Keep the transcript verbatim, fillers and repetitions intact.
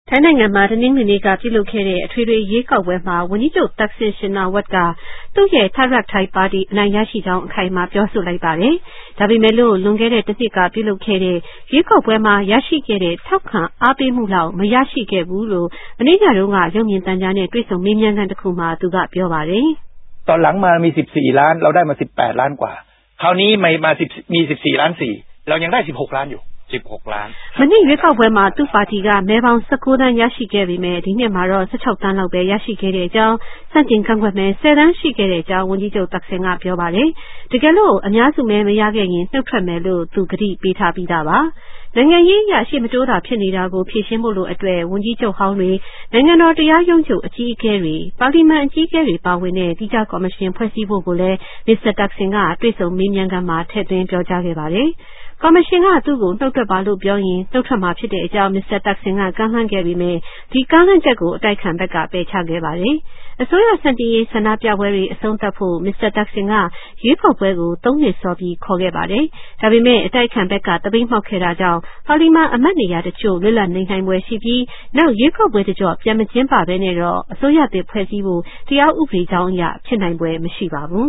ထိုင်းနိုင်ငံမှာတနင်္ဂနွေနေ့ကပြုလုပ်ခဲ့တဲ့အထွေထွေရွေးကောက်ပွဲမှာဝန်ကြီးချုပ်သက်ဆင်ရှင်နာဝတ်ကသူ့ရဲ့ Thai Rak Thai ပါတီအနိုင်ရရှိကြောင်းအခိုင်အမာပြောဆိုလိုက်ပါတယ်။ဒါပေမဲ့လို့လွန်ခဲ့တဲ့တစ်နှစ်ကပြုလုပ်ခဲ့တဲ့ရွေးကောက်ပွဲမှာရရှိခဲ့တဲ့ထောက်ခံအားပေးမှုလောက်မရရှိခဲ့ဘူးလို့မနေ့ညတုန်းကရုပ်မြင်သံကြားနဲ့တွေ့ဆုံမေးမြန်းခန်းတစ်ခုမှာသူကပြောပါတယ်။ตอนหลังมามีสิบสี่ล้านเราได้มาสิบแปดล้านกว่าคราวนี้มามา10มีสิบสี่ล้านสี่เรายังได้สิบหกล้านอยู่สิบหกล้านမနေ့ရွေးကောက်ပွဲမှာသူ့ပါတီကမဲပေါင်း၁၉တန်းရရှိခဲ့ပေမဲ့ဒီနှစ်မှာတော့၁၆တန်းလောက်ပဲရရှိခဲ့တဲ့အကြောင်းစန့်ကျင်ကန့်ကွက်မဲ၁၀တန်းရှိခဲ့တဲ့အကြောင်းဝန်ကြီးချုပ်သက်ဆင်ကပြောပါတယ်။တကယ်လို့အများစုမဲမရခဲ့ရင်နှုတ်ထွက်မယ်လို့သူကတိပေးထားပြီးသားပါ။နိုင်ငံရေးအရရှေ့မတိုးတာဖြစ်နေတာကိုဖြေရှင်းဖို့လိုအတွက်ဝန်ကြီးချုပ်ဟောင်းတွေနိုင်ငံတော်တရားရုံးချုပ်အကြီးအကဲတွေပါလီမန်အကြီးအကဲတွေပါဝင်တဲ့တိကျကော်မရှင်ဖွဲ့စည်းဖို့ကိုလည်းမစ္စတာသက်ဆင်ကတွေ့ဆုံမေးမြန်းခန်းမှာထည့်သွင်းပြောကြားခဲ့ပါတယ်။ကော်မရှင်ကသူ့ကိုနှုတ်ထွက်ပါလို့ပြောရင်နှုတ်ထွက်မှာဖြစ်တဲ့အကြောင်းမစ္စတာသက်ဆင်ကကမ်းလှမ်းခဲ့ပေမဲ့ဒီကမ်းလှမ်းချက်ကိုအတိုက်ခံဘက်ကပယ်ချခဲ့ပါတယ်။အစိုးရစံတင်ရေးဆန္ဒပြပွဲတွေအဆုံးသတ်ဖို့မစ္စတာသက်ဆင်ကရွေးကောက်ပွဲကိုသုံးနှစ်စောပြီးခေါ်ခဲ့ပါတယ်။ဒါပေမဲ့အတိုက်ခံဘက်ကတပိတ်မှောက်ခဲ့တာကြောင့်ပါလီမန်အမတ်နေရာတချို့လွတ်လပ်နေနိုင်ပွဲရှိပြီးနောက်ရွေးကောက်ပွဲတကြော့ပြန်မကျင်းပဘဲနဲ့တော့အစိုးရသစ်ဖွဲ့စည်းဖို့တရားဥပဒေကြောင်းအရဖြစ်နိုင်ပွဲမရှိပါဘူး